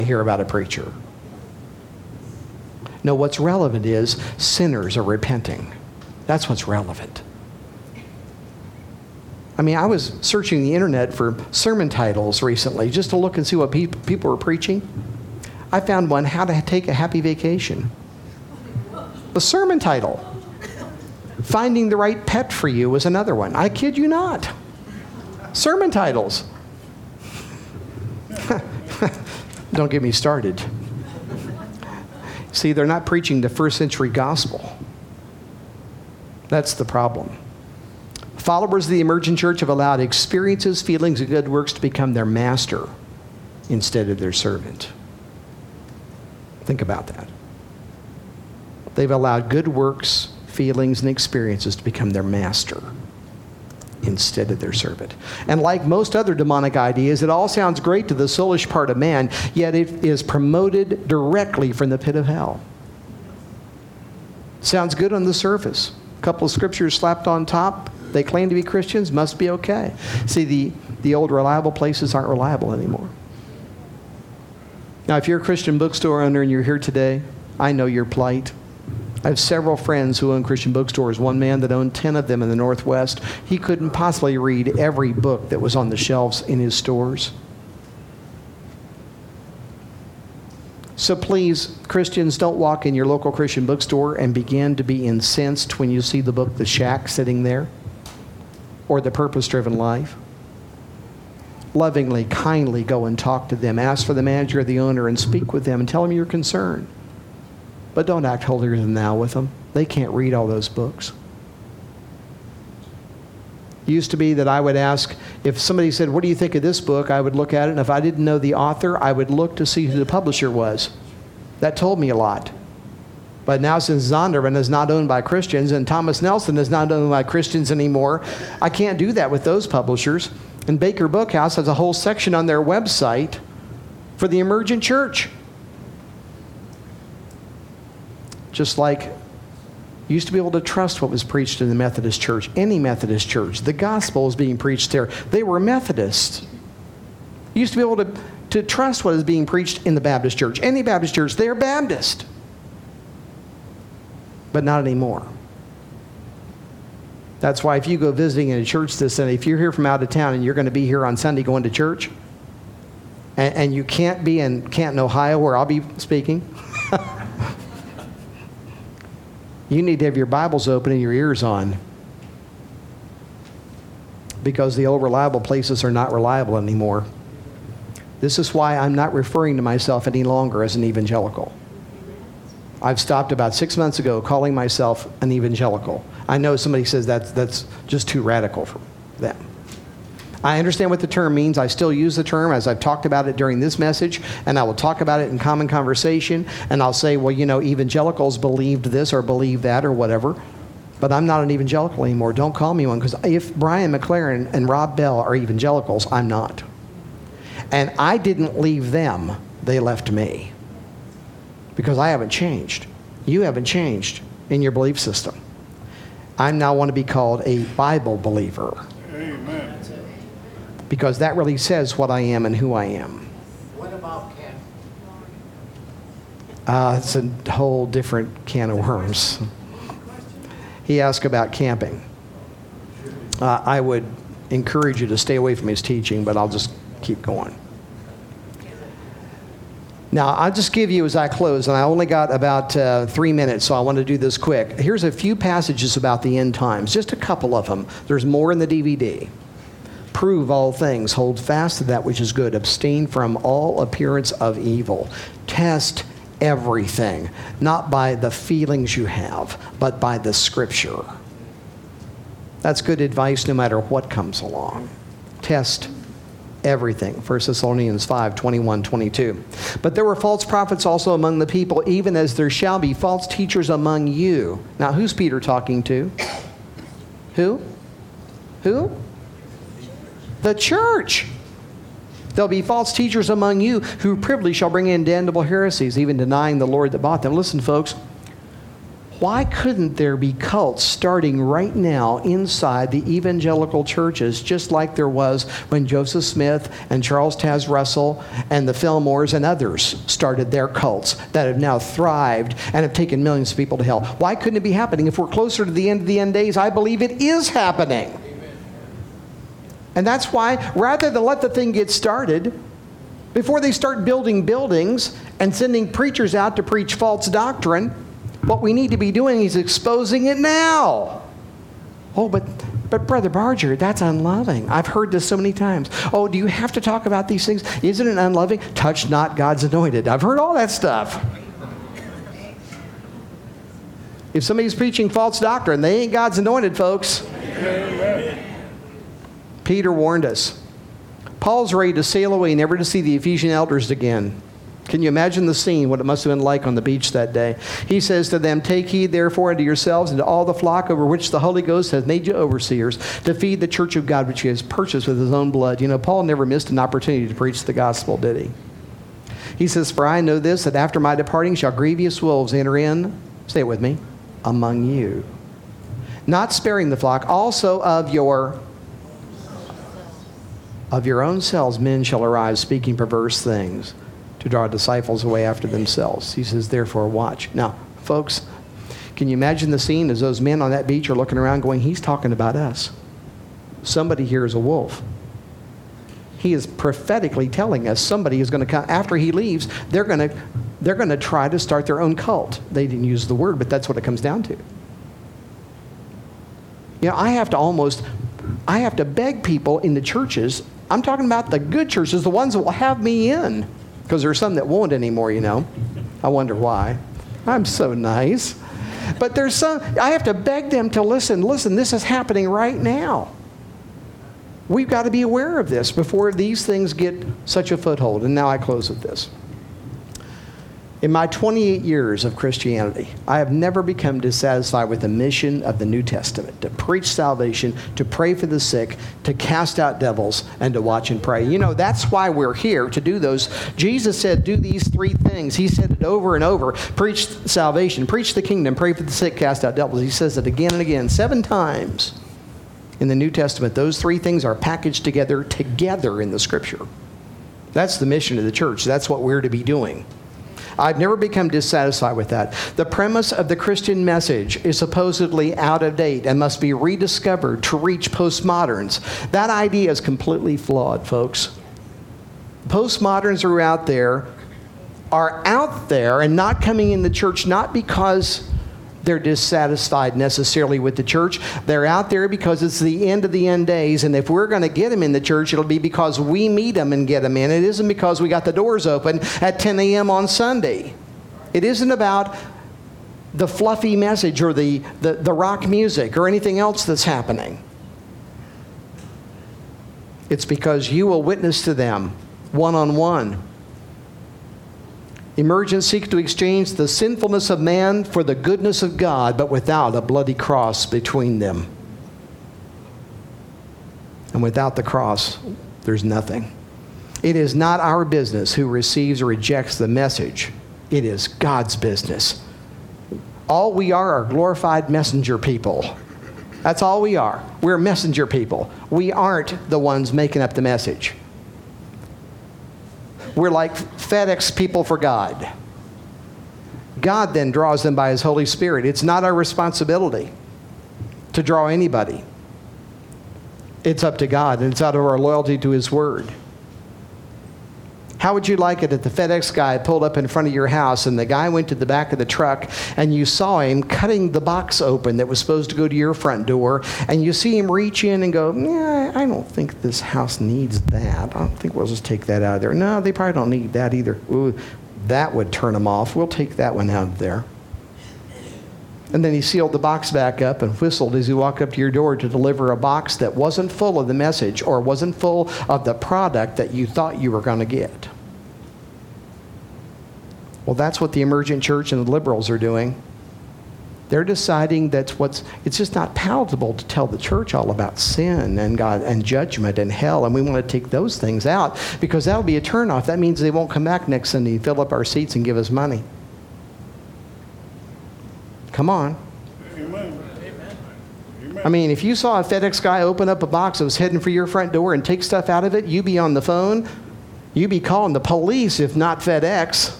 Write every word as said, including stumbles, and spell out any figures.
hear about a preacher. No, what's relevant is sinners are repenting. That's what's relevant. I mean, I was searching the internet for sermon titles recently just to look and see what pe- people were preaching. I found one, How to Take a Happy Vacation. The sermon title. Finding the Right Pet for You was another one. I kid you not. Sermon titles. Don't get me started. See, they're not preaching the first century gospel. That's the problem. Followers of the emergent church have allowed experiences, feelings, and good works to become their master instead of their servant. Think about that. They've allowed good works, feelings, and experiences to become their master instead of their servant. And like most other demonic ideas, it all sounds great to the soulish part of man, yet it is promoted directly from the pit of hell. Sounds good on the surface. A couple of scriptures slapped on top. They claim to be Christians, must be okay. See, the, the old reliable places aren't reliable anymore. Now, if you're a Christian bookstore owner and you're here today, I know your plight. I have several friends who own Christian bookstores. One man that owned ten of them in the Northwest. He couldn't possibly read every book that was on the shelves in his stores. So please, Christians, don't walk in your local Christian bookstore and begin to be incensed when you see the book The Shack sitting there or The Purpose-Driven Life. Lovingly, kindly go and talk to them. Ask for the manager or the owner and speak with them and tell them your concern. But don't act holier than thou with them. They can't read all those books. It used to be that I would ask, if somebody said, what do you think of this book? I would look at it, and if I didn't know the author, I would look to see who the publisher was. That told me a lot. But now since Zondervan is not owned by Christians and Thomas Nelson is not owned by Christians anymore, I can't do that with those publishers. And Baker Bookhouse has a whole section on their website for the emergent church. Just like you used to be able to trust what was preached in the Methodist church, any Methodist church. The gospel is being preached there. They were Methodists. You used to be able to, to trust what is being preached in the Baptist church. Any Baptist church, they're Baptist. But not anymore. That's why if you go visiting in a church this Sunday, if you're here from out of town and you're going to be here on Sunday going to church, and, and you can't be in Canton, Ohio, where I'll be speaking, you need to have your Bibles open and your ears on, because the old reliable places are not reliable anymore. This is why I'm not referring to myself any longer as an evangelical. I've stopped about six months ago calling myself an evangelical. I know somebody says that's, that's just too radical for them. I understand what the term means. I still use the term as I've talked about it during this message, and I will talk about it in common conversation, and I'll say, well, you know, evangelicals believed this or believe that or whatever, but I'm not an evangelical anymore. Don't call me one, because if Brian McLaren and Rob Bell are evangelicals, I'm not. And I didn't leave them. They left me. Because I haven't changed. You haven't changed in your belief system. I now want to be called a Bible believer. Amen. Because that really says what I am and who I am. What about camping? Uh, it's a whole different can of worms. He asked about camping. Uh, I would encourage you to stay away from his teaching, but I'll just keep going. Now, I'll just give you as I close, and I only got about uh, three minutes, so I want to do this quick. Here's a few passages about the end times, just a couple of them. There's more in the D V D. Prove all things, hold fast to that which is good, abstain from all appearance of evil. Test everything, not by the feelings you have, but by the Scripture. That's good advice no matter what comes along. Test everything. First Thessalonians five, twenty-one, twenty-two. But there were false prophets also among the people, even as there shall be false teachers among you. Now, who's Peter talking to? Who? Who? The church. There'll be false teachers among you who privily shall bring in damnable heresies, even denying the Lord that bought them. Listen, folks. Why couldn't there be cults starting right now inside the evangelical churches, just like there was when Joseph Smith and Charles Taz Russell and the Fillmores and others started their cults that have now thrived and have taken millions of people to hell? Why couldn't it be happening? If we're closer to the end of the end days, I believe it is happening. And that's why, rather than let the thing get started, before they start building buildings and sending preachers out to preach false doctrine, what we need to be doing is exposing it now. Oh, but but Brother Barger, that's unloving. I've heard this so many times. Oh, do you have to talk about these things? Isn't it unloving? Touch not God's anointed. I've heard all that stuff. If somebody's preaching false doctrine, they ain't God's anointed, folks. Amen. Peter warned us. Paul's ready to sail away, never to see the Ephesian elders again. Can you imagine the scene, what it must have been like on the beach that day? He says to them, "Take heed therefore unto yourselves and to all the flock over which the Holy Ghost has made you overseers, to feed the church of God which he has purchased with his own blood." You know, Paul never missed an opportunity to preach the gospel, did he? He says, "For I know this, that after my departing shall grievous wolves enter in," say it with me, "among you, not sparing the flock, also of your of your own selves men shall arise, speaking perverse things, to draw disciples away after themselves." He says, "Therefore watch." Now, folks, can you imagine the scene as those men on that beach are looking around going, "He's talking about us. Somebody here is a wolf." He is prophetically telling us somebody is going to come after he leaves. They're going to they're going to try to start their own cult. They didn't use the word, but that's what it comes down to. You know, I have to almost I have to beg people in the churches. I'm talking about the good churches, the ones that will have me in. Because there are some that won't anymore, you know. I wonder why. I'm so nice. But there's some, I have to beg them to listen. Listen, this is happening right now. We've got to be aware of this before these things get such a foothold. And now I close with this. In my twenty-eight years of Christianity, I have never become dissatisfied with the mission of the New Testament, to preach salvation, to pray for the sick, to cast out devils, and to watch and pray. You know, that's why we're here, to do those. Jesus said, do these three things. He said it over and over. Preach salvation, preach the kingdom, pray for the sick, cast out devils. He says it again and again, seven times in the New Testament. Those three things are packaged together, together in the Scripture. That's the mission of the church. That's what we're to be doing. I've never become dissatisfied with that. The premise of the Christian message is supposedly out of date and must be rediscovered to reach postmoderns. That idea is completely flawed, folks. Postmoderns are out there, are out there and not coming in the church not because they're dissatisfied necessarily with the church. They're out there because it's the end of the end days, and if we're going to get them in the church, it'll be because we meet them and get them in. It isn't because we got the doors open at ten a.m. on Sunday. It isn't about the fluffy message or the, the, the rock music or anything else that's happening. It's because you will witness to them one-on-one. Emergents seek to exchange the sinfulness of man for the goodness of God, but without a bloody cross between them. And without the cross, there's nothing. It is not our business who receives or rejects the message. It is God's business. All we are are glorified messenger people. That's all we are. We're messenger people. We aren't the ones making up the message. We're like FedEx people for God. God then draws them by His Holy Spirit. It's not our responsibility to draw anybody. It's up to God, and it's out of our loyalty to His Word. How would you like it if the FedEx guy pulled up in front of your house and the guy went to the back of the truck and you saw him cutting the box open that was supposed to go to your front door, and you see him reach in and go, "Yeah, I don't think this house needs that. I don't think we'll just take that out of there. No, they probably don't need that either. Ooh, that would turn them off. We'll take that one out of there." And then he sealed the box back up and whistled as he walked up to your door to deliver a box that wasn't full of the message or wasn't full of the product that you thought you were going to get. Well, that's what the emergent church and the liberals are doing. They're deciding that what's it's just not palatable to tell the church all about sin and God and judgment and hell, and we want to take those things out because that'll be a turnoff. That means they won't come back next Sunday, fill up our seats, and give us money. Come on. Amen. I mean, if you saw a FedEx guy open up a box that was heading for your front door and take stuff out of it, you'd be on the phone. You'd be calling the police if not FedEx.